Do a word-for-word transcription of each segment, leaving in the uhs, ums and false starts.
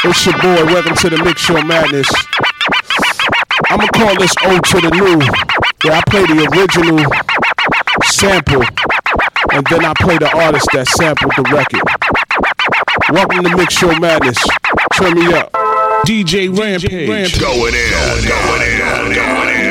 It's your boy, welcome to the Mix Show Madness. I'ma call this Ode to the New, where I play the original sample, and then I play the artist that sampled the record. Welcome to Mix Show Madness. Turn me up. D J Rampage. Rampage. Going in, going in, going in, going in, going in.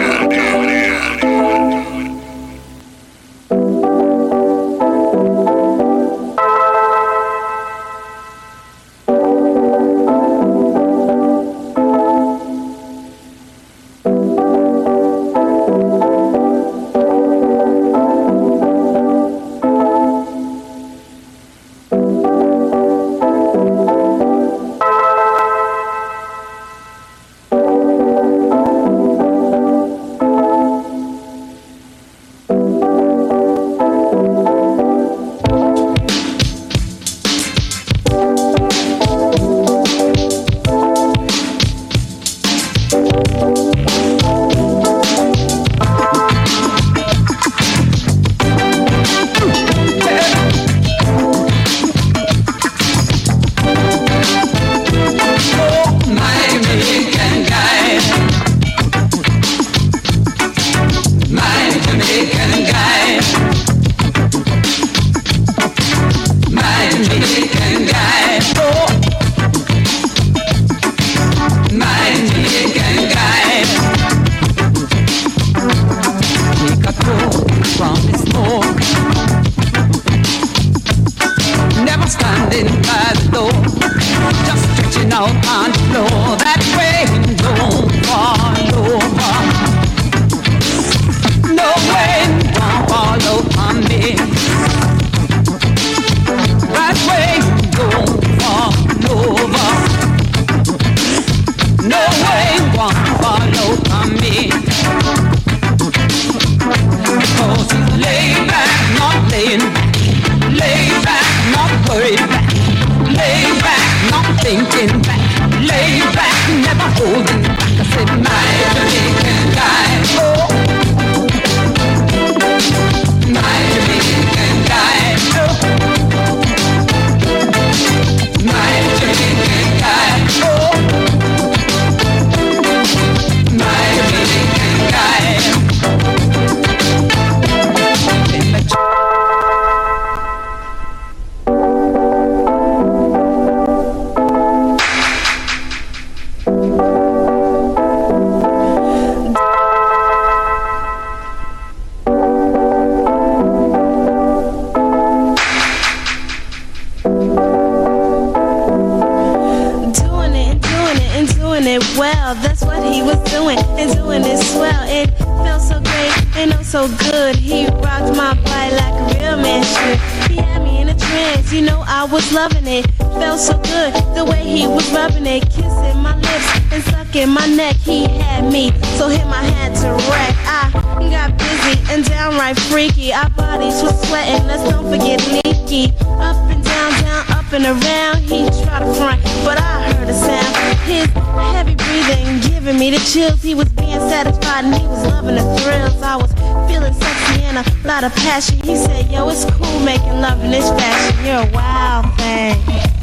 Of passion, he said, yo, it's cool making love in this fashion. You're a wild thing.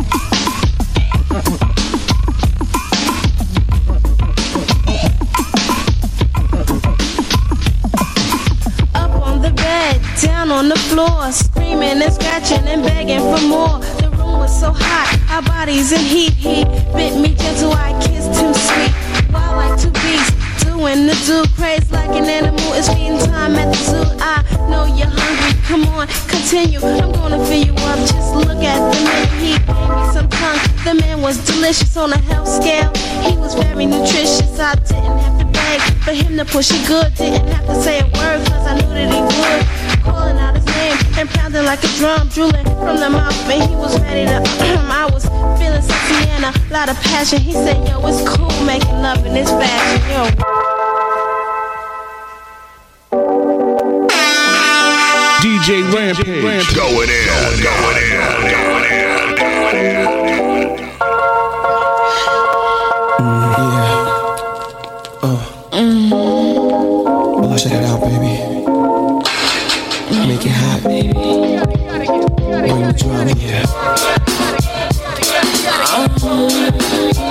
Up on the bed, down on the floor, screaming and scratching and begging for more. The room was so hot, our bodies in heat. He bit me gentle, I kissed him sweet. Wild like two beasts, doing the do craze like an animal. It's feeding time at the zoo. I know you're hungry, come on, continue. I'm gonna fill you up, just look at the menu. He gave me some tongue, the man was delicious on a health scale. He was very nutritious, I didn't have to beg for him to push it good. Didn't have to say a word, cause I knew that he would. Calling out his name and pounding like a drum, drooling from the mouth, and he was ready to I was feeling sexy and a lot of passion. He said, yo, it's cool making love in this fashion, yo. D J Rampage. Rampage. Going in, going in, going in, going in. Mm, yeah. Oh. Mm. Oh, check it out, baby. Make it hot, baby. Bring the drama, yeah.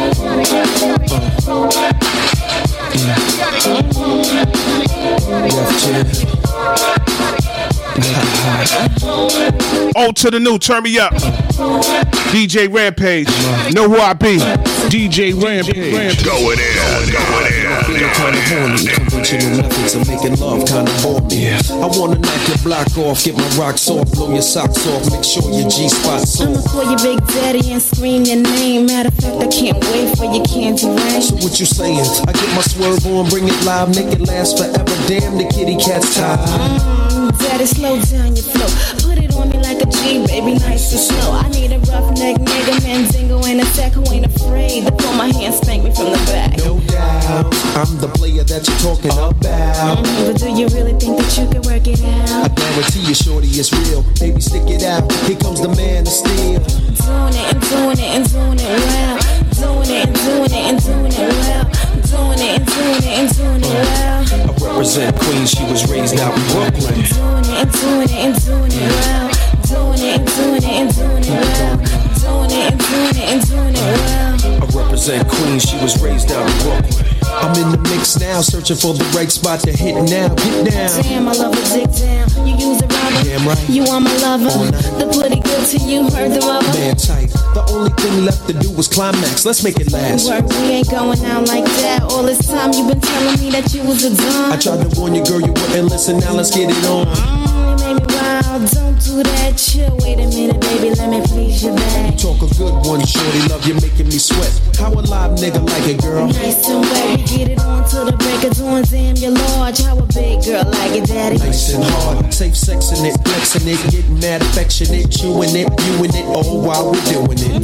old to the new. Turn me up. D J Rampage. Know who I be. D J Rampage. Going in, going in. Feel kinda horny. Conventional methods of making love kinda bore me. I wanna knock your block off, get my rocks off, blow your socks off, make sure your G-spot's I'ma off. call you Big Daddy and scream your name. Matter of fact, I can't wait for your candy rain. So what you saying? I get my swerve on, bring it live, make it last forever. Damn, the kitty cat's tired. Mm, Daddy, slow down your flow. Put it on me like a G, baby, nice and slow. I need a roughneck nigga, Mandingo, and a sack who ain't afraid to pull my hand, spank me from the back. No doubt, I'm the player that you're talking about. Mm, but do you really think that you can work it I out? guarantee you, shorty, it's real. Baby, stick it out. Here comes the man of steel. Doing it and doing it and doing it well. Doing it and doing it and doing it well. Doing it and doing it and doing it well. I represent Queens. She was raised out in Brooklyn. Doing it and doing it and doing it well. Doing it and doing it and doing it well. Doing it and doing it and doing it well. I represent Queens. She was raised out in Brooklyn. I'm in the mix now, searching for the right spot to hit now. Get down. Damn, I love a dick down. You use a rubber. Damn right. You are my lover. All night. The pretty good to you, heard the rubber. Man tight. The only thing left to do was climax. Let's make it last. Work, we ain't going out like that. All this time you been telling me that you was a dime. I tried to warn you, girl, you wouldn't listen. Now let's get it on. Mm, you made me wild. Don't do that. Chill. Wait a minute, baby. Let me please you back. Talk a good one, shorty. Love you, making me sweat. How a live nigga like it, girl? Nice and wet. We get it on till the break of dawn. Damn, you're large. How a big girl like it, daddy? Nice and hard. Safe sexing it, flexing it, getting mad affectionate, chewing it, viewing it, all while we're doing it.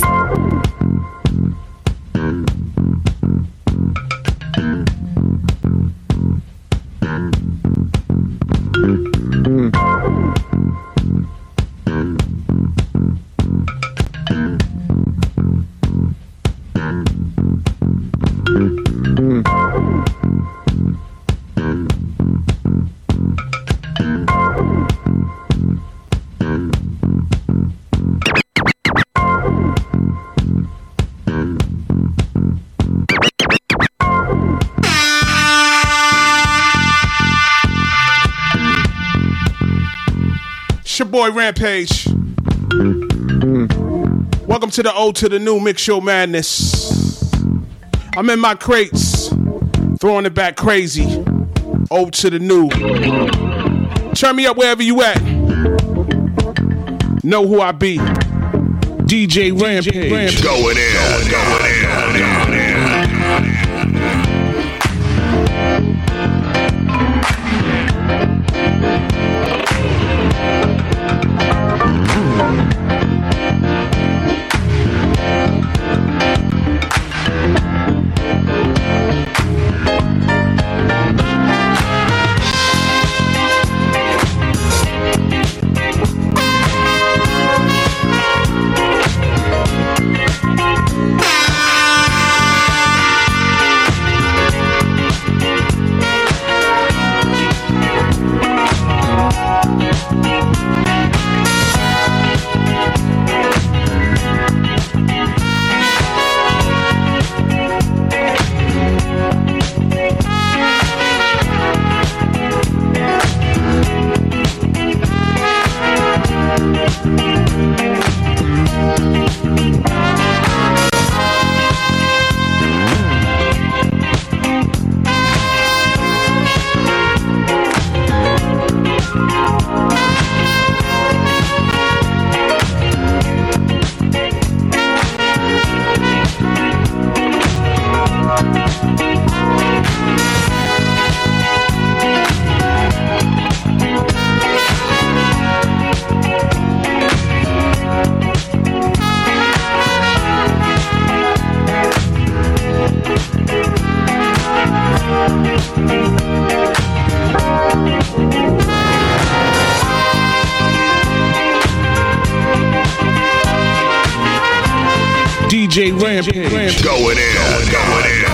It's your boy Rampage. Welcome to the old to the new Mix Show Madness. I'm in my crates, throwing it back crazy. Old to the new. Turn me up wherever you at. Know who I be. D J Rampage. Going in, going in, going in. D J Rampage. Going in, going in.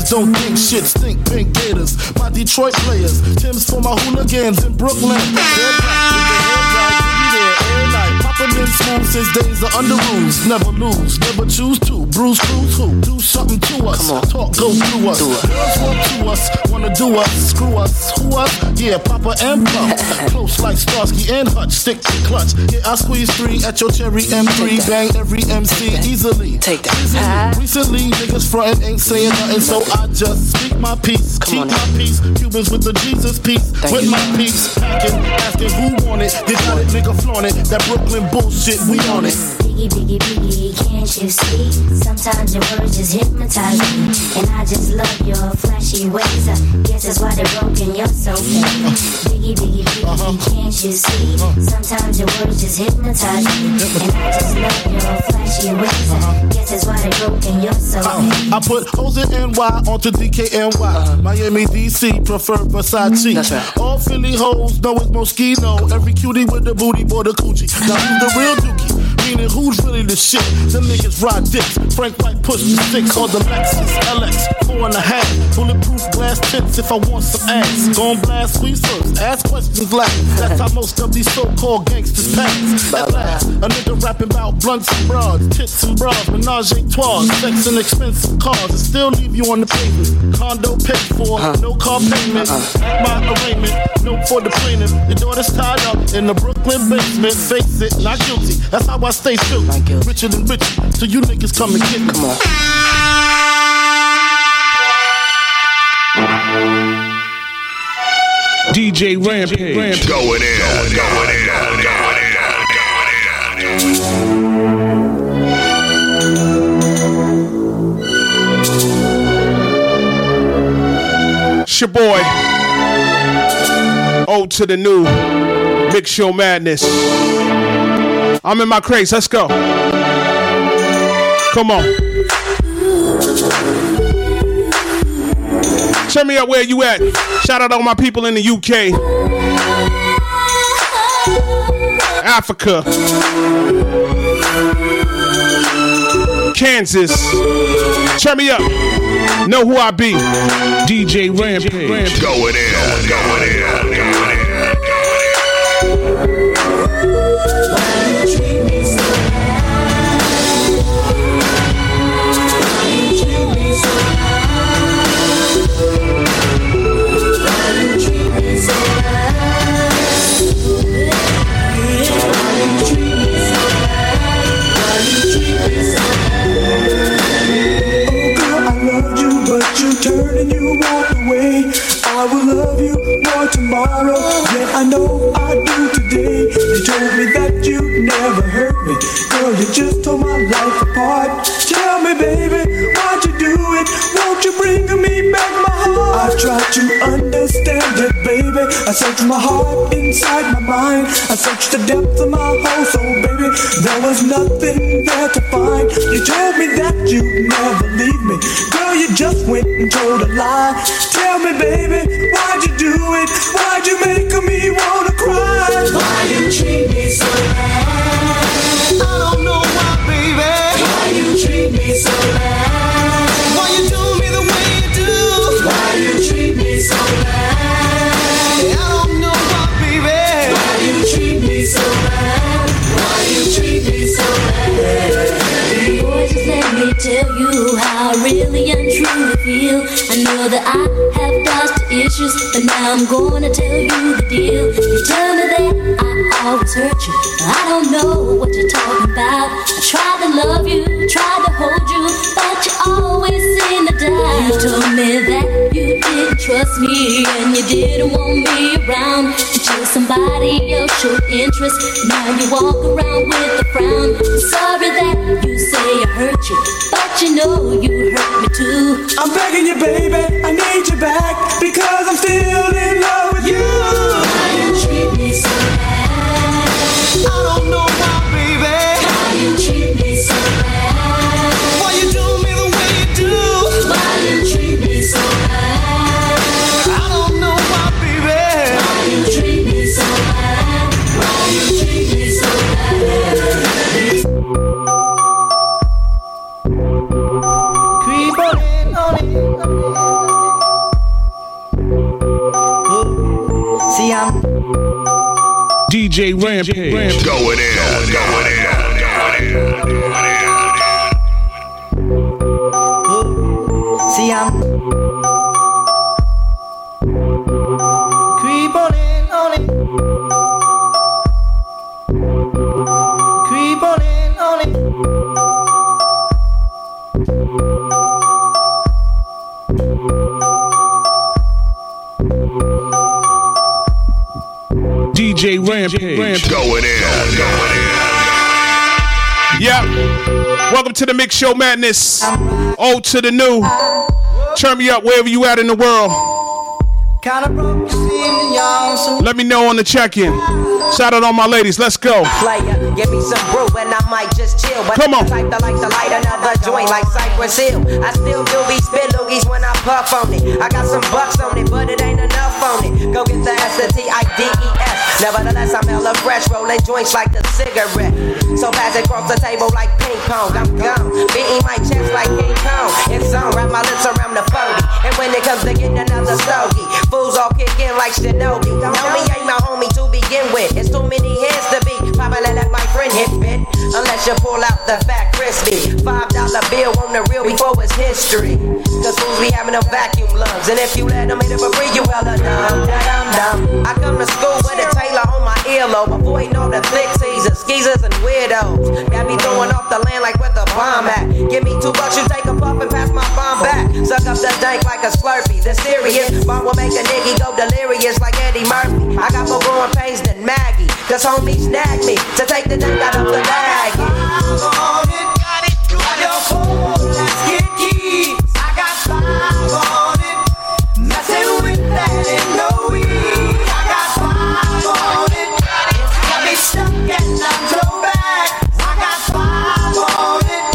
haters don't think shit, stink pink gators. My Detroit players, Tim's for my hooligans in Brooklyn. They're black with the hair black, be there every night. Papa been smooth since days of under rules. Never lose, never choose to. Bruce, cruise who? Do something to us. Talk, go through us. Girls want to us, wanna do us, screw us, who us? Yeah, Papa and Puff. Close like Starsky and Hutch, stick to clutch. Yeah, I squeeze three at your cherry M three. Bang every M C easily. Take that. Easily. Recently, niggas frontin' ain't saying nothing, so I just speak my peace. Keep my peace. Cubans with the Jesus peace. With my peace. Packing, asking who want it. You got it, nigga, flaunt it. That Brooklyn bullshit, we on it. Biggie, biggie, biggie, can't you see? Sometimes your words just hypnotize me. And I just love your flashy ways. I guess that's why they're broken, you're so fake. Biggie, biggie, biggie, uh-huh. can't you see? Sometimes your words just hypnotize me. And I just love your flashy ways. I guess that's why they're broken, you're so fake. I put hoes in N Y onto D K N Y. Uh-huh. Miami, D C, prefer Versace. That's right. All Philly hoes know it's Moschino. Every cutie with the booty, boy, the coochie. Now who's the real dookie? Meaning who's really the shit? Them niggas ride dicks. Frank White push the six or the Lexus L X four and a half. Bulletproof glass tips if I want some ass. Gon' blast squeeze first, ask questions last. That's how most of these so-called gangsters pass. At last, a nigga rapping about blunts and bras, tits and bras, menage a trois, sex and expensive cars, and still leave you on the pavement. Condo paid for, no car payment. At my arraignment, no for the plaintiff. Your daughter's tied up in the Brooklyn basement. Face it, not guilty. That's how I stay true. Richer than rich, so you niggas come and get me. Come on. D J Rampage. Rampage. Going in, going in, going in, going in, going in. It's your boy. Old to the new. Big Show Madness. I'm in my craze. Let's go. Come on. Turn me up where you at. Shout out all my people in the U K. Africa. Kansas. Turn me up. Know who I be. D J Rampage. Going in, going in, going in. Turn and you walk away. I will love you more tomorrow than I know I do today. You told me that you'd never hurt me. Girl, you just tore my life apart. Tell me, baby, why'd you do it? Won't you bring me back my heart? I tried to understand it, baby. I searched my heart inside my mind. I searched the depths of my whole soul, baby. There was nothing there to find. You told me that you'd never leave me. Girl, you just went and told a lie. Tell me, baby, why'd you do it? Why'd you make me wanna cry? Why you treat me so bad? I don't know why, baby. Why you treat me so bad? Why you do me the way you do? Why you treat me so bad? I don't know why, baby. Why you treat me so bad? Why you treat me so bad? Boy, just let me tell you how I really and truly feel. I know that I have dodged the issues, but now I'm gonna tell you the deal. You tell me that I always hurt you, but I don't know what you're talking about. I tried to love you, tried to hold you, but you always seem to die. You told me that you didn't trust me and you didn't want me around until somebody else showed interest. Now you walk around with a frown. I'm sorry that you say I hurt you, but you know you hurt me too. I'm begging you, baby, I need you back because I'm still in love with you. Why you treat me so bad? I don't know why, baby. Why you treat me so bad? Why you do me the way you do? Why you treat me so bad? I don't know why, baby. Why you treat me so bad? Why you treat me so bad? Creep on in, on in. D J Rampage. Going in, going in, going in, going in. See, I'm creep on in, on it. Creep on in, on it. D J Rampage. Going in, going in. Yep. Welcome to the Mix Show Madness. Old to the new. Turn me up wherever you at in the world. Let me know on the check-in. Shout out on my ladies. Let's go. Player, give me some brew and I might just chill. But come on. Type to like to light another joint like Cypress Hill. I still do be spit loogies when I puff on it. I got some bucks on it, but it ain't enough on it. Go get the S, the T, I, D, E, S. Nevertheless, I'm hella fresh, rolling joints like a cigarette. So pass it across the table like ping pong. I'm gone, beating my chest like King Kong. It's on, wrap my lips around the forty. And when it comes to getting another stogie, fools all kick in like Shinobi. Homie ain't my homie to begin with. It's too many hands to be. Probably let my friend hit bit. Unless you pull out the fat crispy five dollar bill on the real before it's history. Cause fools be having them vacuum lungs. And if you let them hit it for free, you hella dumb, dumb, dumb. I come to school with a Taylor on my earlobe, avoiding all the flick teasers, skeezers, and weirdos. Got me throwing off the land like where the bomb at. Give me two bucks, you take a puff and pass my bomb back. Suck up the dank like a Slurpee. The serious bomb will make a nigga go delirious like Eddie Murphy. I got more growing pains than Maggie, cause homie snagged me to take the dank out of the bag. On it, got it, got your phone, let's get keys. I got five on it, messing with that ain't no weed. I got five on it, got me stuck and I'm so bad. I got five on it,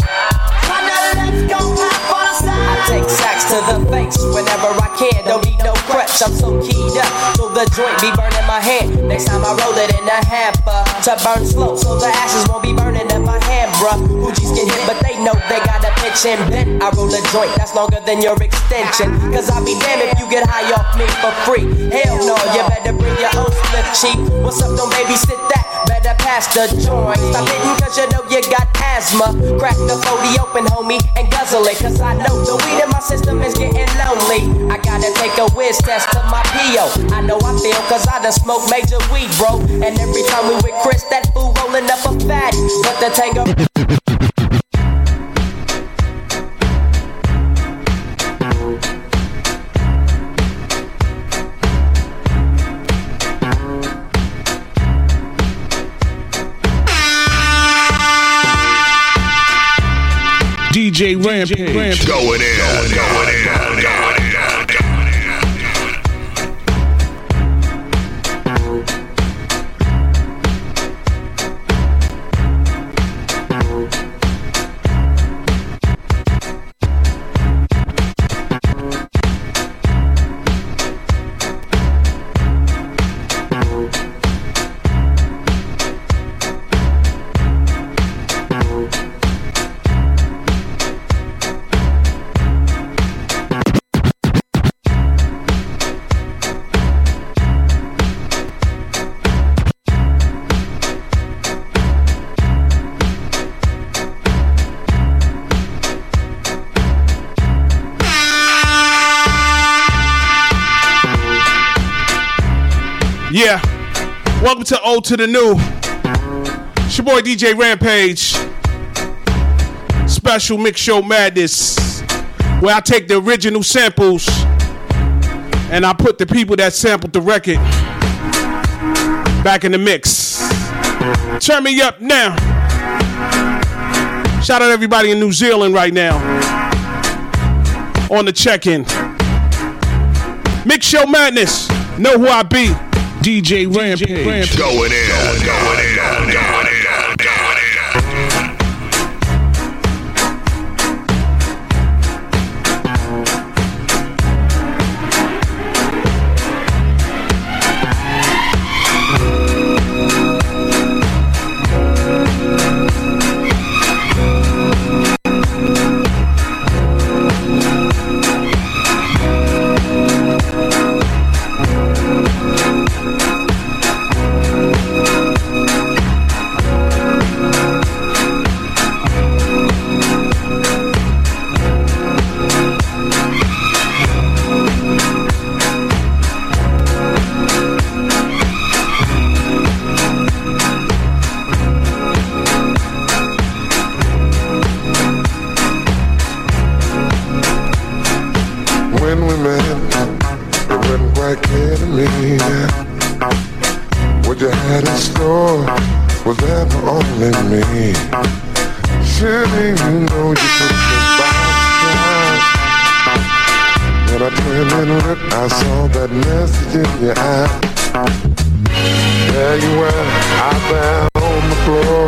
let's go half on the side. I take sacks to the face whenever I can, don't need no crutch, I'm so keyed up, so the joint be burning my hand. Next time I roll it in a hamper, to burn slow, so the ashes won't be burning in my hand, bruh. Hoogies get hit, but they know they got a pitch and bent. I roll a joint that's longer than your extension, cause I'll be damned if you get high off me for free. Hell no, you better bring your own slip cheap. What's up, don't babysit that, better pass the joint. Stop hitting cause you know you got asthma. Crack the forty open, homie, and guzzle it, cause I know the weed in my system is getting lonely. I gotta take a whiz test to my P O. I know I feel cause I done smoked major weed, bro. And every time we with Chris, that fool rolling up a fatty. But the tango. D J Rampage. Going in, going in, going in, going in. Yeah, welcome to Old to the New. It's your boy D J Rampage. Special Mix Show Madness, where I take the original samples and I put the people that sampled the record back in the mix. Turn me up now. Shout out everybody in New Zealand right now on the check-in. Mix Show Madness, know who I be. D J Rampage. Going in, going in, going in, going in. at the store was ever only me. Surely you know you took me by surprise. When I turned and looked, I saw that message in your eye. There you were, out there on the floor.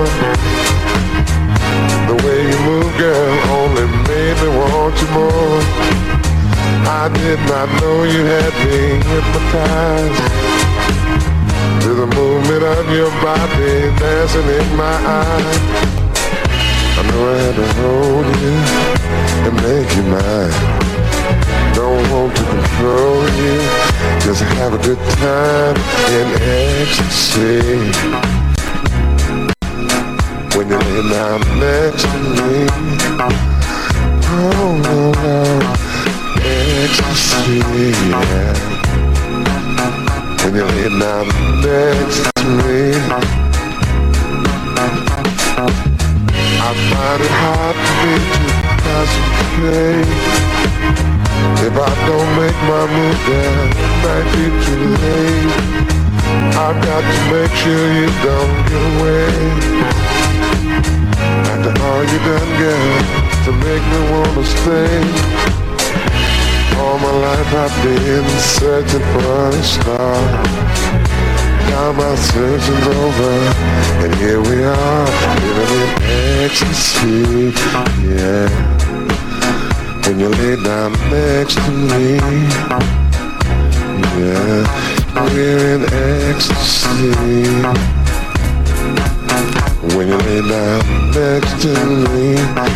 The way you move, girl, only made me want you more. I did not know you had me hypnotized to the movement of your body dancing in my eyes. I knew I had to hold you and make you mine. Don't want to control you, just have a good time in ecstasy. When you lay down next to me, oh Lord, ecstasy, yeah. When you lay down next to me, I find it hard to be to concentrate. If I don't make my move, then it might be too late. I've got to make sure you don't get away. After all you done, girl, to make me wanna stay. All my life I've been searching for a star. Now my searching's over, and here we are, living in ecstasy, yeah. When you lay down next to me, yeah, we're in ecstasy. When you lay down next to me.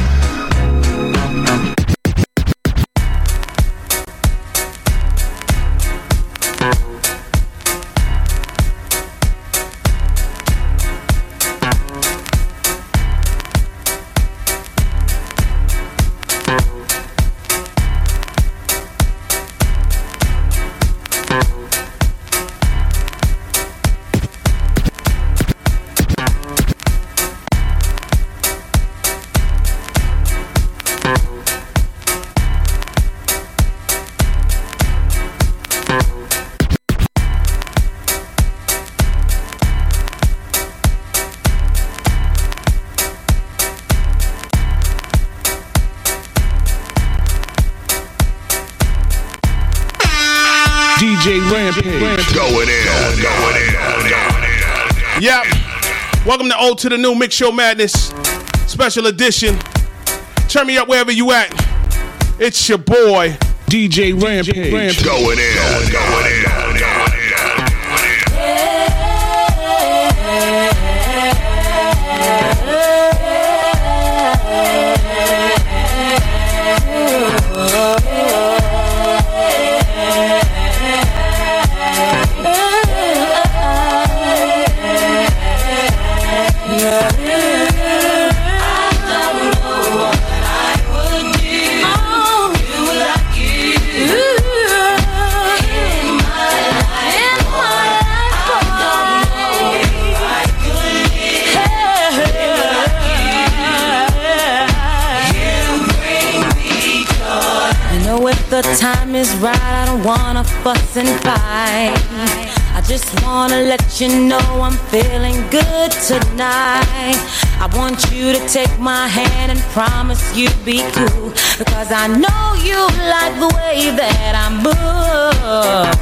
D J Rampage. Going in, going in, going in. Yep. Welcome to Old to the New Mix Show Madness Special Edition. Turn me up wherever you at. It's your boy, D J Rampage. Rampage. Going in, going in, going in, going in. The time is right, I don't wanna fuss and fight. I just wanna let you know I'm feeling good tonight. I want you to take my hand and promise you'll be cool, because I know you like the way that I move.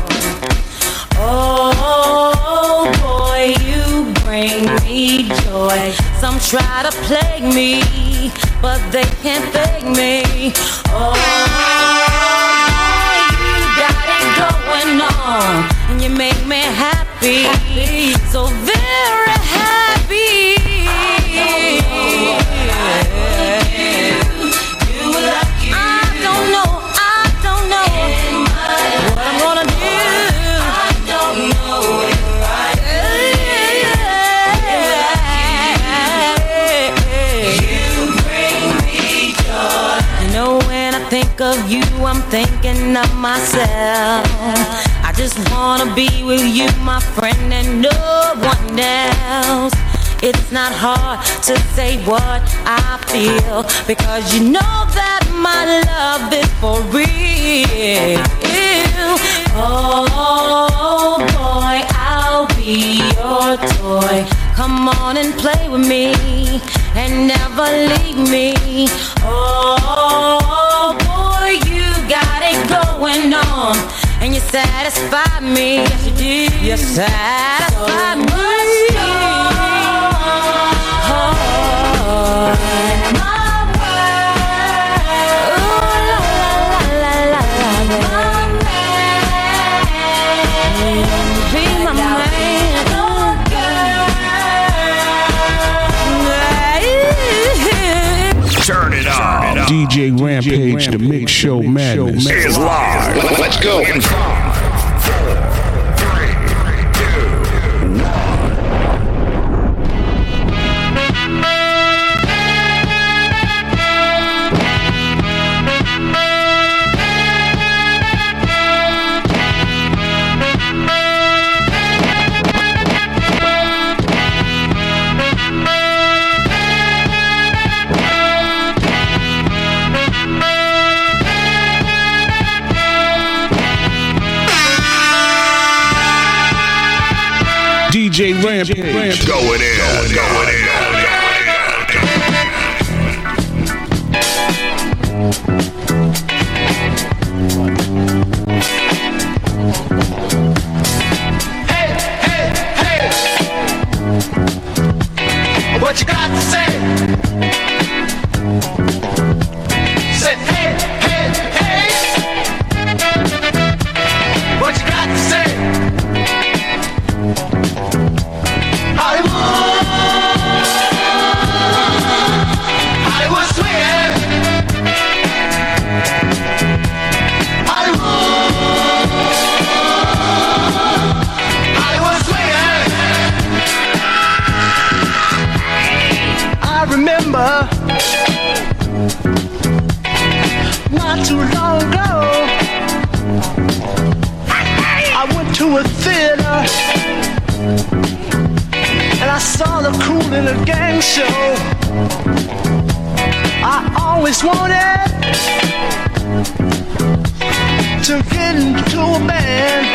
Oh boy, you bring me joy. Some try to plague me, but they can't fake me. Oh, on, and you make me happy, happy. So very happy. I don't know, I don't know what I'm gonna do. I don't know if I You bring me joy. You know, when I think of you, I'm thinking of myself. I just wanna be with you, my friend, and no one else. It's not hard to say what I feel, because you know that my love is for real. Oh boy, I'll be your toy. boy. Come on and play with me and never leave me. Oh, boy, you got it going on. And you satisfy me. Yes, you do. You satisfy me. Oh, my world. Ooh, la, la, la, la, la, la. Be my man. Turn it on. D J Rampage, the Mix Show Madness is live. Let's go. In five, four, three, two, one. D J Rampage. Going in, going in. Hey, hey, hey. What you got to say? Say hey, hey, hey. What you got to say? Hollywood, Hollywood swinging. Hollywood, Hollywood swinging. I remember not too long ago, I went to a theater and I saw the Kool in a Gang show. I always wanted to get into a band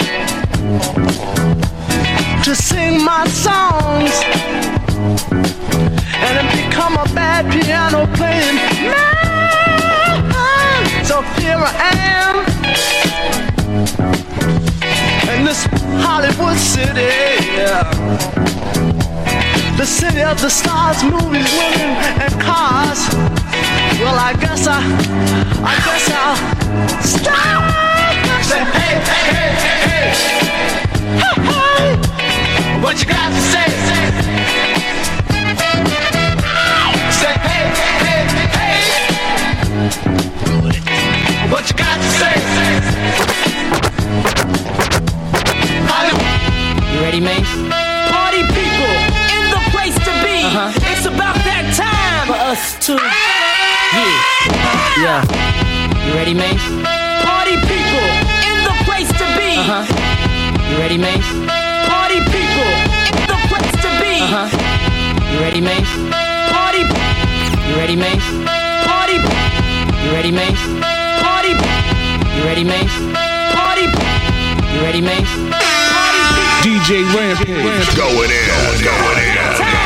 to sing my songs and then become a bad piano playing man. So here I am in this Hollywood city, the city of the stars, movies, women, and cars. Well, I guess I, I guess I'll stop. Say, hey, hey, hey, hey, hey, hey, hey. What you got to say? Say, hey, hey, hey, hey. What you got to say? You ready, Mace? Party people in the place to be. Uh-huh. It's about that time For us to, yeah, yeah. You ready, Mace? Party people in the place to be. Uh-huh. You ready, Mace? Party people in the place to be. Uh-huh. You ready, Mace? Party, You ready, Mace? party, You ready, Mace? party, You ready, Mace? party, You ready, Mace? party people. D J Rampage. Going in, going in.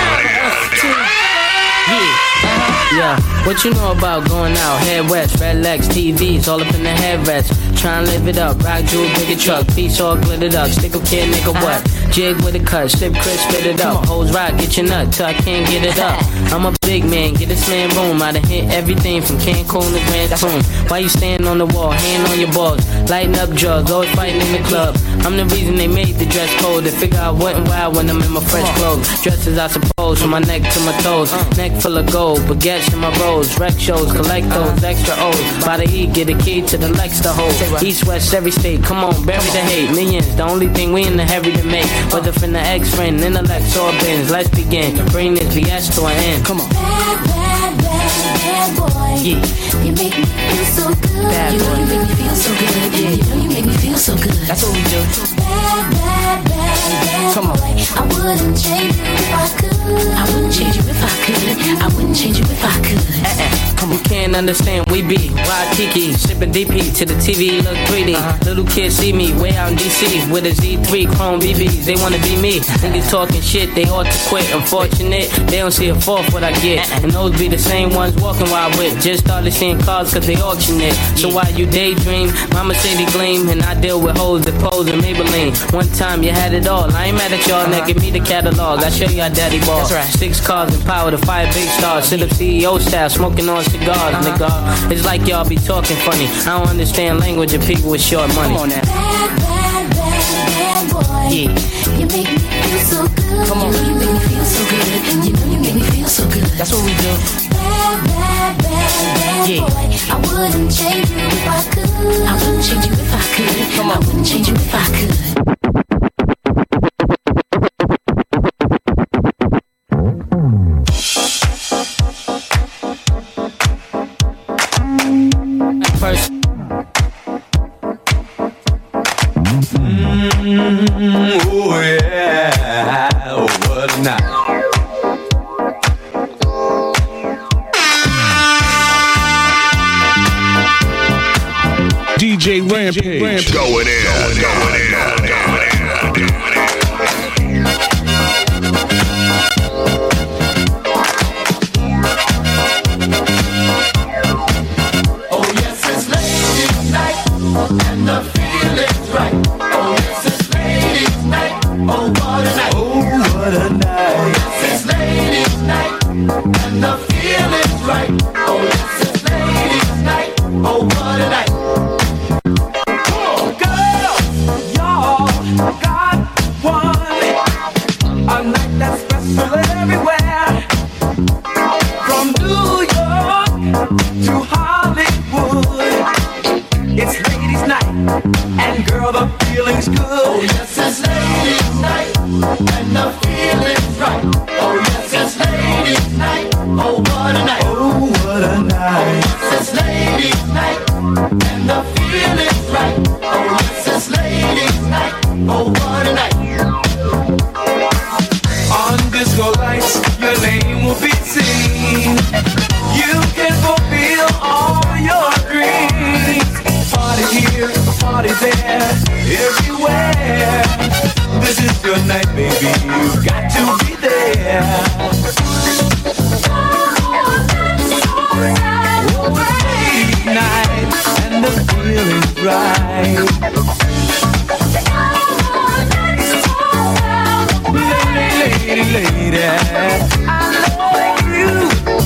Yeah. Yeah, what you know about going out? Head west, red legs, T Vs, all up in the headrest. Tryna live it up, rock jewel, bigger truck, piece all glittered up. Stick a kid, nigga, what? Jig with a cut, sip crisp, spit it up. Hoes rock, get your nut till I can't get it up. I'm a big man, get this man room. I done hit everything from Cancun to Grand Tune. Why you standing on the wall, hand on your balls, lighting up drugs, always fighting in the club. I'm the reason they made the dress code. They figure I wasn't wild when I'm in my fresh clothes. Dresses, I suppose, from my neck to my toes. Neck full of gold, baguettes in my rolls. Rec shows, collect those extra O's. By the E, get a key to the Lex to hold. East, west, every state, come on, bury the hate. Millions, the only thing we in the hurry to make. Whether from the ex-friend, intellect, or bins. Let's begin, bring this B S to an end. Come on. Bad, bad, bad, bad boy. Yeah. You make me feel so good. Bad you know boy. you make me feel so good. Yeah. You know you make me feel so good. That's what we do. Bad, bad, bad, bad Come on. boy. I wouldn't change you if I could. I wouldn't change you if I could. I wouldn't change you if I could. Uh-uh. Come on. You can't understand, we be wild Kiki, sipping D P to the T V look three D. Uh-huh. Little kids see me way out in D C with a Z three Chrome B Bs. They wanna be me. Niggas talking shit, they ought to quit. Unfortunate, they don't see a fourth what I get. Uh-uh. And those be the same ones walking while I whip. Just started seeing cars cause they auction it. So while you daydream, mama say they gleam, and I deal with hoes that pose in Maybelline. One time you had it all. I ain't mad at y'all, now give me the catalog. I show you how daddy ball. That's right. Six cars and power to fire big stars. Sit up C E O style, smoking on cigars, uh-huh. nigga. It's like y'all be talking funny. I don't understand language of people with short money. Come on now. Bad, bad, bad, bad boy. Yeah. You make me feel so good. Come on. You know you make me feel so good. You know you make me feel so good. That's what we do. Bad, bad, bad, bad yeah. boy. I wouldn't change you if I could. I wouldn't change you if I could. Come on. I wouldn't change you if I could. First. Mm, oh yeah, oh what a night. D J Rampage, Rampage. Going in, going in, going in, going in, going in. And the feeling's right. Oh, yes, it's ladies' night. Oh, what a night. Oh, what a night. Oh, yes, it's ladies' night. And the feeling's right. Oh, yes, it's ladies' night. Oh, what a night. Oh, girls, y'all got one. A night that's special everywhere. From New York to Hollywood. It's ladies' night, and girl, the feeling's good. Oh, yes, it's ladies' night, and the feeling's right. Oh, yes, it's ladies' night. Oh, what a night. Oh, what a night. Oh, yes, it's ladies' night, and the feeling's right. Oh, yes, it's ladies' night. Oh, what a night. On disco lights, your name will be seen. You can fulfill all your dreams. Party here, party there, everywhere. This is your night, baby. You've got to be there. Oh, it's ladies' night, and the feeling's right. Lady, lady, lady, I love you.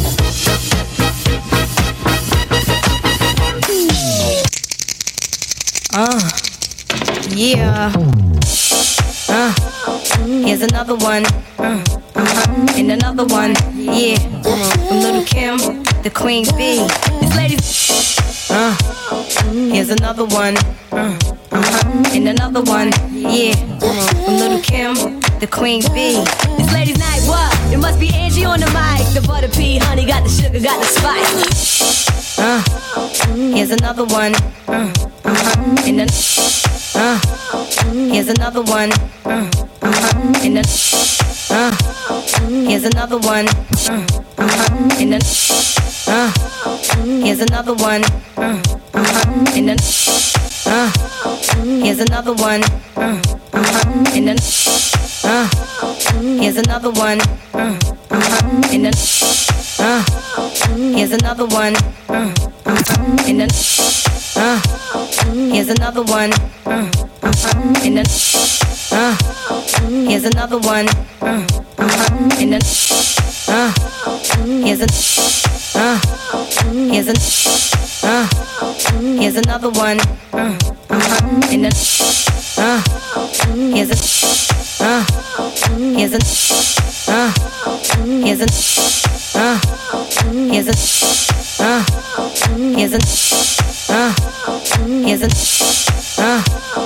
Uh, yeah. Uh, here's another one. Uh, uh-huh. And another one. Yeah. From Little Kim, the Queen Bee. This lady's. Uh, here's another one. Uh, uh-huh. And another one. Yeah. From Little Kim, the Queen Bee. This ladies' night, what? It must be Angie on the mic. The butter pea, honey, got the sugar, got the spice. Uh, here's another one. Uh, uh-huh. And then, uh, here's another one. Uh, uh-huh. And then, uh, here's another one. Uh, uh-huh. And then, uh, here's another one. Uh, uh-huh. And then, uh, here's another one. Uh, uh-huh. And then, uh, here's another one. Uh, uh-huh. And then, uh, here's another one. Uh, uh-huh. And then, uh, here's another one. Uh, uh-huh. And then, uh, here's another one. Uh, uh-huh. And then, uh, here's a, uh, here's a, uh, here's another one. Uh, uh-huh. And then, uh, here's a, uh, here's a, uh, here's a, uh, here's a, uh, here's a, uh, here's a, uh,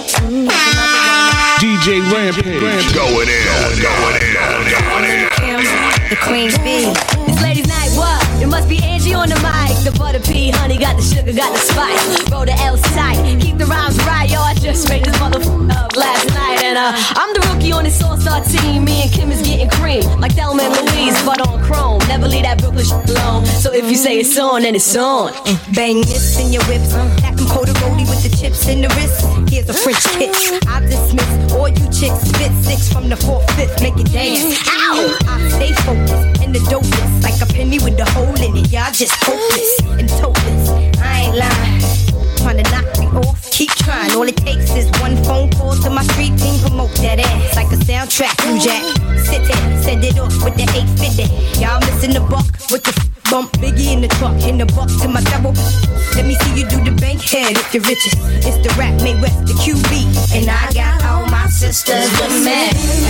D J Rampage, Rampage. Going in, going in, going in. The Queen Bee. This ladies' night, what? It must be Angie on the mic. The butter pea, honey, got the sugar, got the spice. Roll the L tight, keep the rhymes right, yo. I just made this motherfucker up last night, and uh, I'm the rookie on this all-star team. Me and Kim is getting cream, like Thelma and Louise, but on chrome. Never leave that Brooklyn shit alone. So if you say it's on, then it's on. Bang this in your whips, stack them cold roly with the chips in the wrist. Here's a French kiss. I dismiss all you chicks. Spit six from the fourth, fifth, make it dance. Ow! I stay focused in the dopest, like a penny with a hole in it. Y'all just hopeless and topless. I ain't lying. Trying to knock me off, keep trying. All it takes is one phone call to my street team. Promote that ass like a soundtrack. New Jack, sit there, send it off with the eight fifty. Y'all missing the buck with the bump. Biggie in the truck, in the buck to my double. Let me see you do the bank head if you're richest. It's the rap made West, the Q B. And I got all my sisters with me.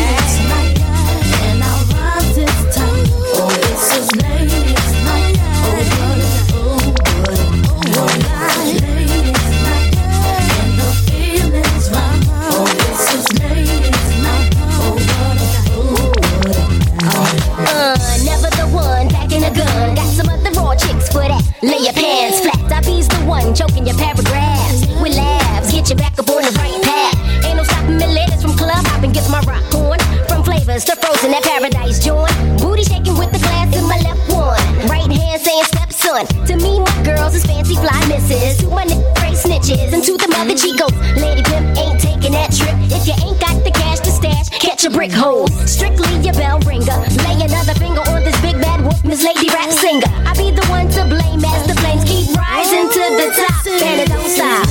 And I'll ride this time. Oh, this is ladies' night. Oh, what, oh, what, oh, what night. Gun. Got some other raw chicks for that. Lay your pants flat. I be's the one choking your paragraphs with laughs. Get you back up on the right path. Ain't no stopping me ladies from club hopping. Gets my rock on. From flavors to frozen at paradise joint. Booty shaking with the glass in my left one. Right hand saying stepson. To me, my girls is fancy fly misses. To my nigga great snitches. And to the mother chicos. Lady pimp ain't taking that trip. If you ain't got the cash to stash, catch a brick hole. Strictly your bell ringer. Lay another finger on this big bad whoop. Miss Lady Rap Singer. I be the one to blame as the flames keep rising to the top. And it don't stop.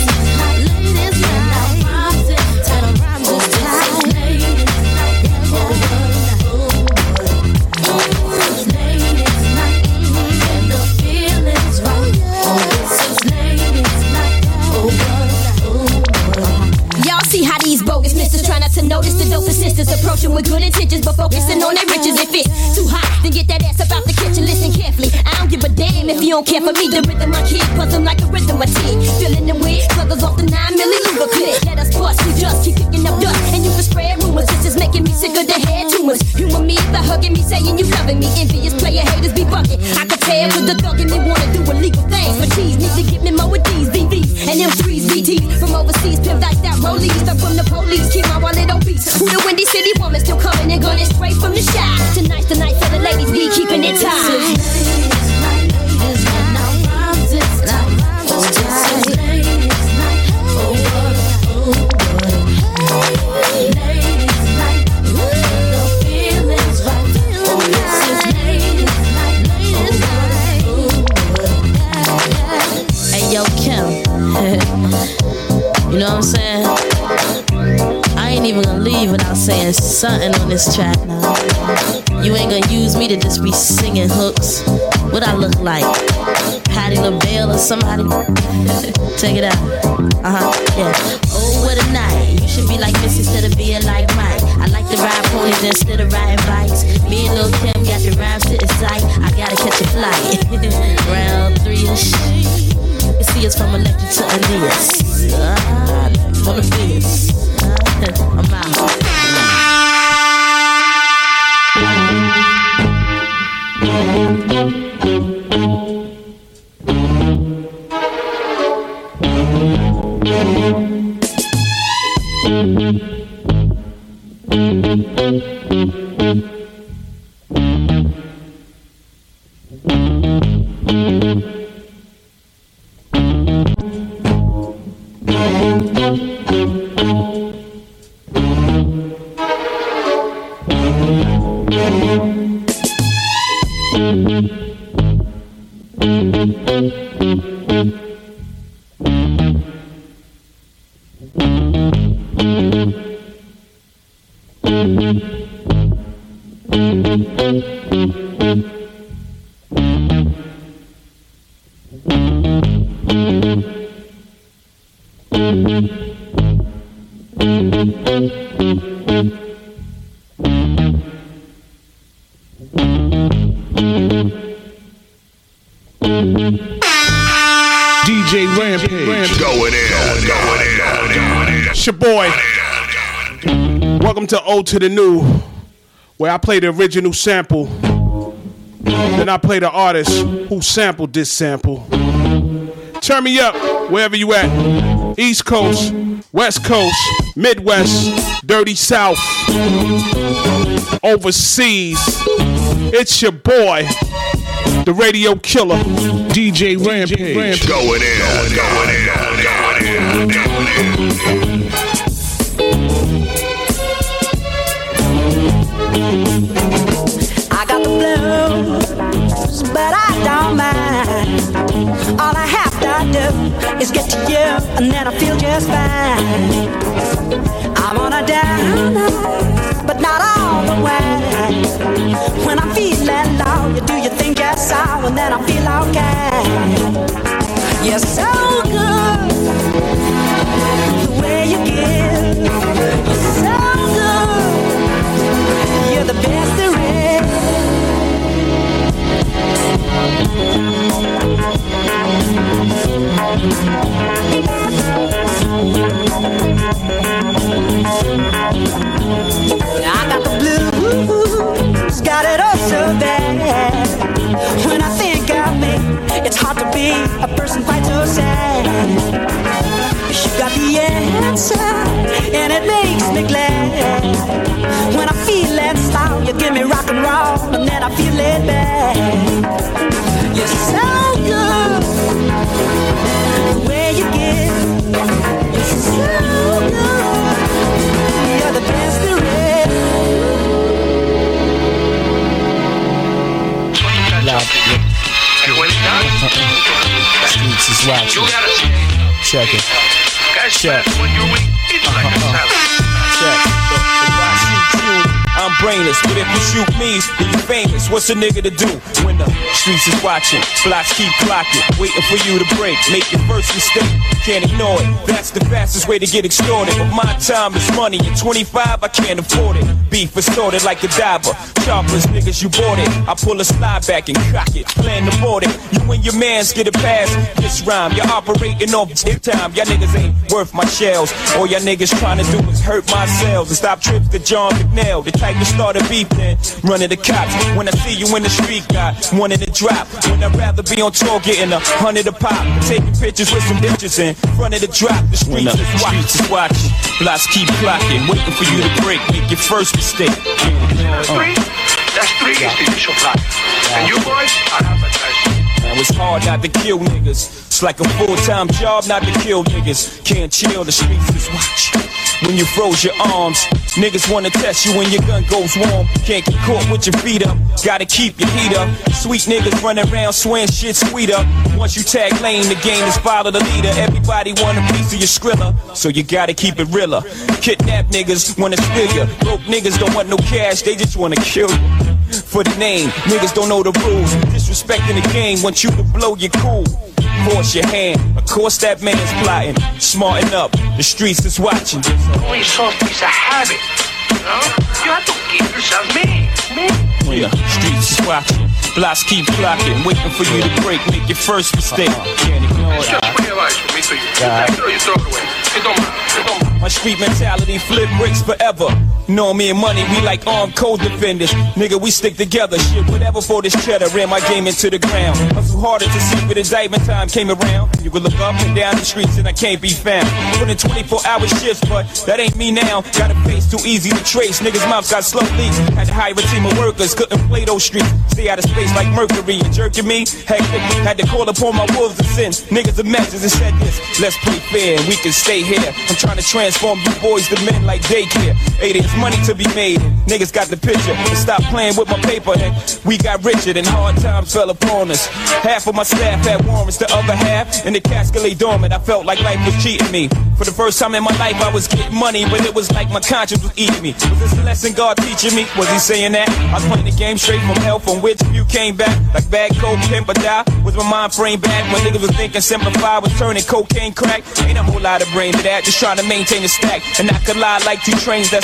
Y'all see how these bogus misters try not to notice the dopest sisters approaching with good intentions but focusing on their riches. If it's too hot, then get that ass up out the kitchen. Listen carefully, I don't give a damn if you don't care for me. The rhythm I keep puzzle like a rhythm I team. Feeling the weird struggles off the nine milli Luger clip. Let us bust, we just keep picking up dust. And you can spread rumors, this is making me sick of the head tumors. Humor me by hugging me, saying you loving me. Envious player haters be bucking. I could tell with the thug in me wanna do illegal things. But cheese need to get me more with these V Vs and them threes V Ts from overseas. Pimp like that rollies, stuck from the police. Keep my wallet on beats. Who the Windy City woman still coming and gunning straight from the shop. Tonight's the night for the ladies be keeping it tight. Hey yo, Kim. You know what I'm saying? I ain't even gonna leave without saying something on this track now. You ain't gonna use me to just be singing hooks. What I look like? Patti LaBelle or somebody? Check it out. Uh-huh, yeah. Oh, what a night. You should be like Miss instead of being like Mike. I like to ride ponies instead of riding bikes. Me and Lil' Kim got the rhymes sitting tight. I gotta catch a flight. Round three-ish. You see us from Electric to Aeneas. Ah, on the fierce. I'm out. D J Rampage. Going in, going in, going in. It's your boy. Welcome to Old to the New, where I play the original sample Then I play the artist who sampled this sample. Turn me up wherever you at. East Coast, West Coast, Midwest, Dirty South, overseas. It's your boy, the radio killer, D J Rampage. Rampage. Going in, going in, going in, going in. I got the blues, but I don't mind. All I have to do is get to you, and then I feel just fine. I'm on a down, but not all the way. When I'm feeling low, you do your thing just so, and then I feel okay. You're so good, the way you give. You're so good, you're the best there is. I got the blues, got it all so bad. When I think of me, it's hard to be a person quite so sad. You got the answer, and it makes me glad. When I'm feeling slow, you give me rock and roll, and then I feel it back. You're so good, the way you give. You're so good, you're the best there is. Streets is watching. Check it. Check. Uh-huh. Check. I'm brainless, but if you shoot me, then you famous. What's a nigga to do when the streets is watching? Blocks keep clocking, waiting for you to break. Make your first mistake, can't ignore it. That's the fastest way to get extorted. But my time is money, and twenty-five I can't afford it. Beef assorted like a diver. Choppers, niggas, you bought it. I pull a slide back and cock it. Plan to board it. You and your mans get a pass. This rhyme, you're operating off tip time. Y'all niggas ain't worth my shells. All y'all niggas trying to do is hurt my cells and stop trips to John McNail. The type to start a beef then running the cops. When I see you in the street, got one in the drop. When I'd rather be on tour getting a hundred a pop. Taking pictures with some bitches in front of the drop. The streets, the is, streets is watching. Blocks keep clocking, waiting for you to break. Make your first mistake. That's three. That's three institutional blocks. And you boys are advertising. Man, it's hard not to kill niggas. It's like a full-time job not to kill niggas. Can't chill, the streets is watching. When you froze your arms, niggas wanna test you when your gun goes warm. Can't get caught with your feet up, gotta keep your heat up. Sweet niggas running around swearing shit sweeter. Once you tag lane, the game is follow the leader. Everybody want a piece of your skrilla, so you gotta keep it realer. Kidnap niggas wanna steal you. Broke niggas don't want no cash, they just wanna kill you. For the name, niggas don't know the rules. Disrespecting the game, want you to blow your cool. Force your hand, of course that man's plotting. Smarten up, the streets is watching. Only soft piece of habit. You know? You have to keep yourself me. Me. When the streets is watching, blocks keep clocking, waiting for you to break, make your first mistake. Can't ignore it. It's just my advice for me to you. You take it or you throw it away. It don't matter. It don't matter. My street mentality flip bricks forever. Know me and money, we like armed co-defenders. Nigga, we stick together. Shit, whatever for this cheddar. Ran my game into the ground. Hustle harder to see when indictment time came around. You could look up and down the streets and I can't be found. Put in twenty-four hour shifts, but that ain't me now. Got a face too easy to trace. Niggas' mouths got slow leaks. Had to hire a team of workers, couldn't play those streets. Stay out of space like Mercury and jerking me. Hectic, had to call upon my wolves of sin. Niggas a message and said this. Let's play fair and we can stay here. I'm trying to transform you boys to men like daycare. Hey, there's money to be made. Niggas got the picture. And stop playing with my paper. And we got richer and hard times fell upon us. Half of my staff had warrants, the other half in the casket lay dormant. I felt like life was cheating me. For the first time in my life, I was getting money, but it was like my conscience was eating me. Was this a lesson God teaching me? Was he saying that? I was playing the game straight from hell, from which you came back. Like bad coke, pimp or die. Was my mind frame back when niggas was thinking simplify was turning cocaine crack? Ain't a whole lot of brain to that. Just trying to maintain the stack. And I could lie like two trains that's on the same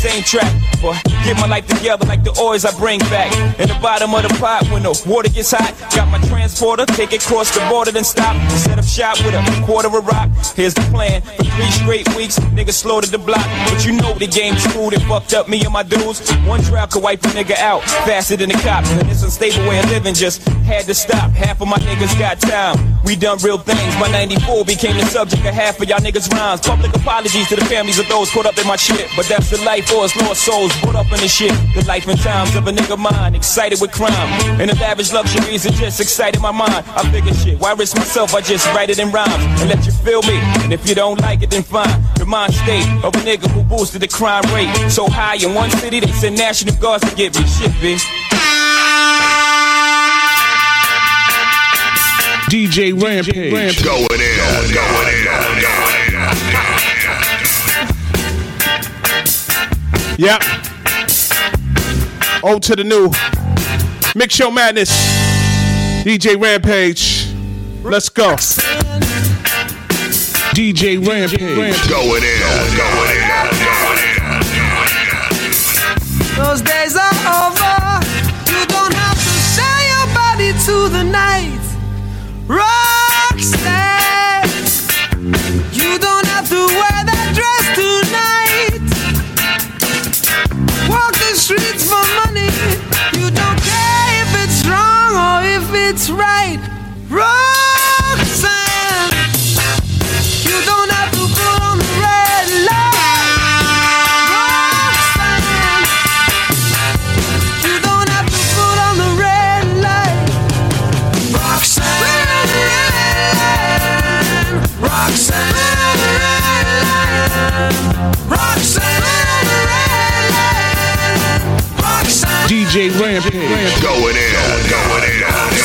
same track. Boy, get my life together like the oils I bring back. In the bottom of the pot when the water gets hot, got my transporter, take it across the border, then stop. Set up shop with a quarter of rock. Here's the plan. For three straight weeks, niggas slaughtered the block. But you know the game's cool, it fucked up me and my dudes. One drought could wipe a nigga out faster than the cops. And this unstable way of living just had to stop. Half of my niggas got time. We done real things. My ninety-four became the subject of half of y'all niggas' rhymes. Public apologies to the families of those caught up in my shit. But that's the life for us lost souls brought up in the shit. The life and times of a nigga mind, excited with crime. And the lavish luxuries that just excited my mind. I figure shit, why risk myself? I just write it in rhymes and let you feel me. And if you don't like it, then fine. The mind state of a nigga who boosted the crime rate so high in one city, they sent National Guards to get me. Shit, bitch. D J Rampage. Rampage. Going in, going in, going in. Yep. Old to the new. Mix Show Madness. D J Rampage. Let's go. D J Rampage. Going in, going in, going in. Those days are over. You don't have to sell your body to the night. Rockstar. You don't have to wear that dress tonight. Walk the streets for money. You don't care if it's wrong or if it's right. Roxanne, you don't have to put on the red light. Roxanne, you don't have to put on the red light. Roxanne, Roxanne, Roxanne, Roxanne. D J Rampage. Going in, going in.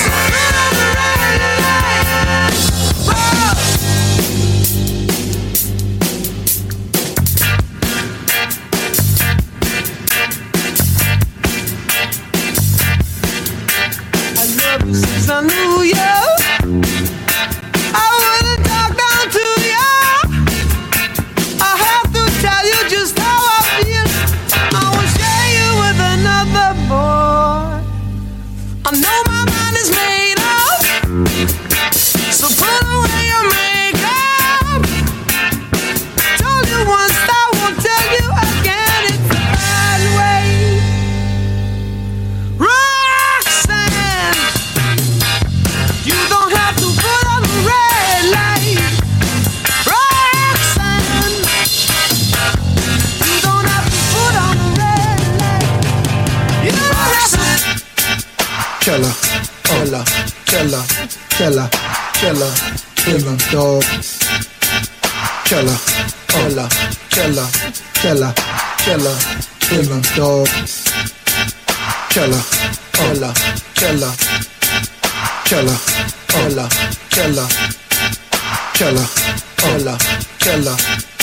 Since I knew you, I wouldn't talk down to you. I have to tell you just how I feel. I won't share you with another boy. I know my mind is made up, so put away your makeup. Told you once, I won't tell you again. It's the bad way. Roxanne, you don't have to put on the red light. Roxanne, you don't have to put on the red light. You don't have to. Killer, killer, killer, killer, killer, killer, dog. Killer, killer, killer, killer, killer, killer, dog. Killer, killer, killer. Killer, killer, killer, killer, killer, killer,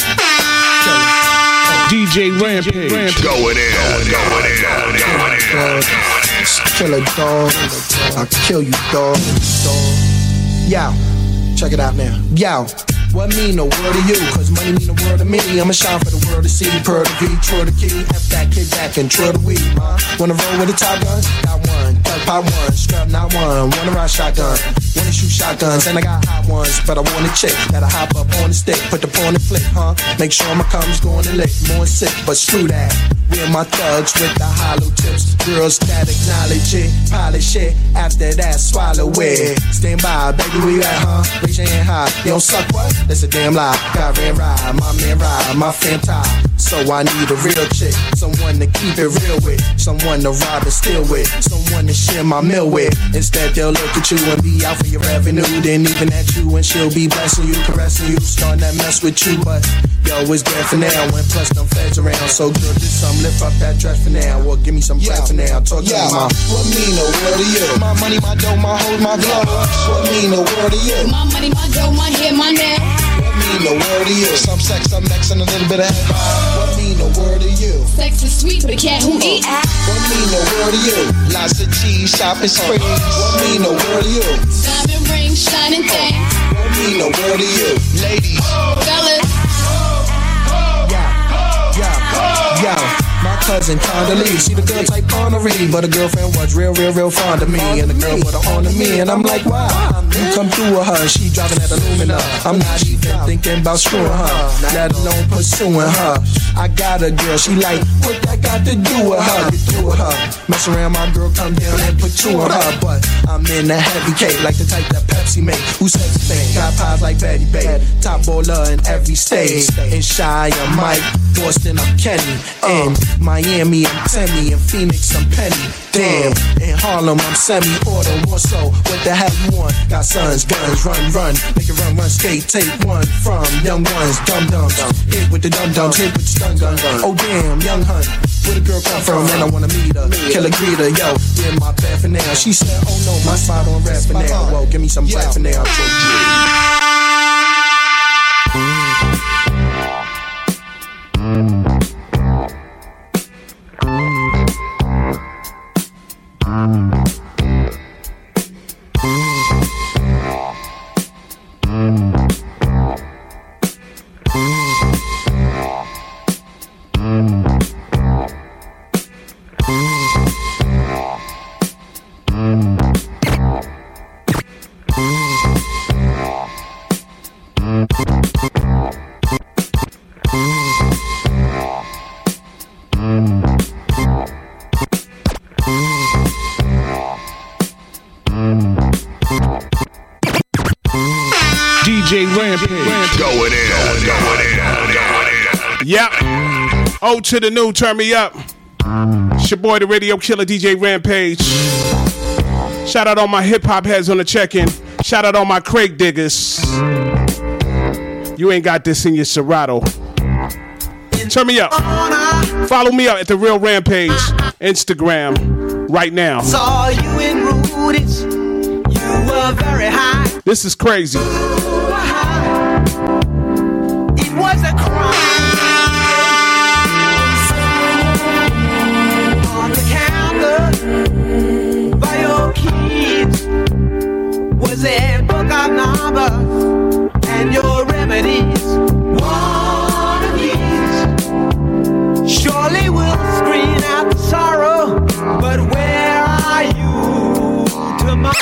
killer. D J Rampage. Going in, going in, going in. Killer dog, I'll kill you, dog. Dog. Yo, check it out now. Yo. What mean the world to you? Cause money mean the world to me. I'ma shine for the world to see. Per the V, true the key. F that kid back and true the weed. Uh, wanna roll with the top gun? Got one. Thug pop one. Strap not one. Wanna ride shotgun. Wanna shoot shotguns. And I got hot ones. But I want a chick. Gotta hop up on the stick. Put the pawn and flick, huh? Make sure my comes going to lick. More sick, but screw that. We and my thugs with the hollow tips. Girls that acknowledge it. Polish it. After that, swallow it. Stand by, baby, where you at, huh? Raise your hand high. You don't suck, what? That's a damn lie. God ran ride, my man ride, my fam tie. So I need a real chick, someone to keep it real with, someone to rob and steal with, someone to share my meal with. Instead they'll look at you and be out for your revenue, then even at you and she'll be blessing you, caressing you, starting that mess with you. But yo, it's dead for now, and plus them feds around. So girl, do something, lift up that dress for now, or give me some bread for now. Talk to me, mom. What mean the world to you? My money, my dough, my hold, my glove. What mean the world to you? My money, my dough, my hair, my neck. What mean the world to you? Some sex, some next, and a little bit of head. What mean the world to you? Sex is sweet for the cat who eat. What mean the world to you? Lots of cheese, shopping sprees. What mean the world to you? Diamond rings, shining things. What mean the world to you? Ladies. Fellas. Yo, yo, yo. My cousin Condoleezza, she the girl type honorary, but her girlfriend was real, real, real fond of me. And the girl put her on to me, and I'm like, wow. You come through with her, she driving at Illumina. I'm not even thinking about screwing her, let alone pursuing her. I got a girl, she like, what that got to do with her? Get through with her, mess around, my girl come down and put two on her. But I'm in the heavy cake, like the type that Pepsi make. Who says the thing? Got pies like Betty Babe, top bowler in every stage. In Shy, I'm Mike, Boston, I'm Kenny. In Miami, I'm Timmy. In Phoenix, I'm Penny. Damn, in Harlem, I'm semi-auto. So, what the hell you want? Got sons, guns, run, run. Make it run, run, skate, take one from young ones, dum-dums. Hit with the dum-dums, hit with the stun gun. Oh damn, young hun, where the girl come from? Man, I wanna meet her, kill a greeter, yo. In my bed for now. She said, oh no, my spot on rap for now. Whoa, give me some bread for now. D J Rampage. Going in, going in, going in. Yep. O to the new, turn me up. It's your boy, the radio killer, D J Rampage. Shout out all my hip hop heads on the check-in. Shout out all my crate diggers. You ain't got this in your Serato. Turn me up. Follow me up at the Real Rampage Instagram right now. Saw you in Rudy's. You were very high. This is crazy. It was a crime. On the counter by your keys was a book of numbers and your remedies. One of these surely will screen out the sorrow, but where are you tomorrow?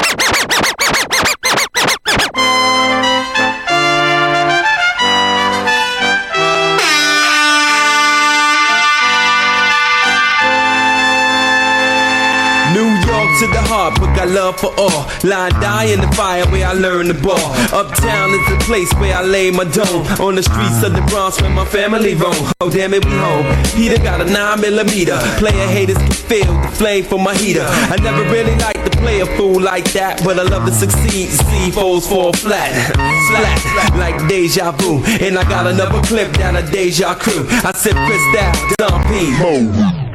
To the heart, but got love for all. Lie, die in the fire where I learn the ball. Uptown is the place where I lay my dome. On the streets of the Bronx where my family roam. Oh damn it, we home. Peter got a nine millimeter. Player haters can feel the flame from my heater. I never really liked to play a fool like that, but I love to succeed. See foes fall flat, flat like deja vu. And I got another clip down a deja crew. I said Chris down, Don P.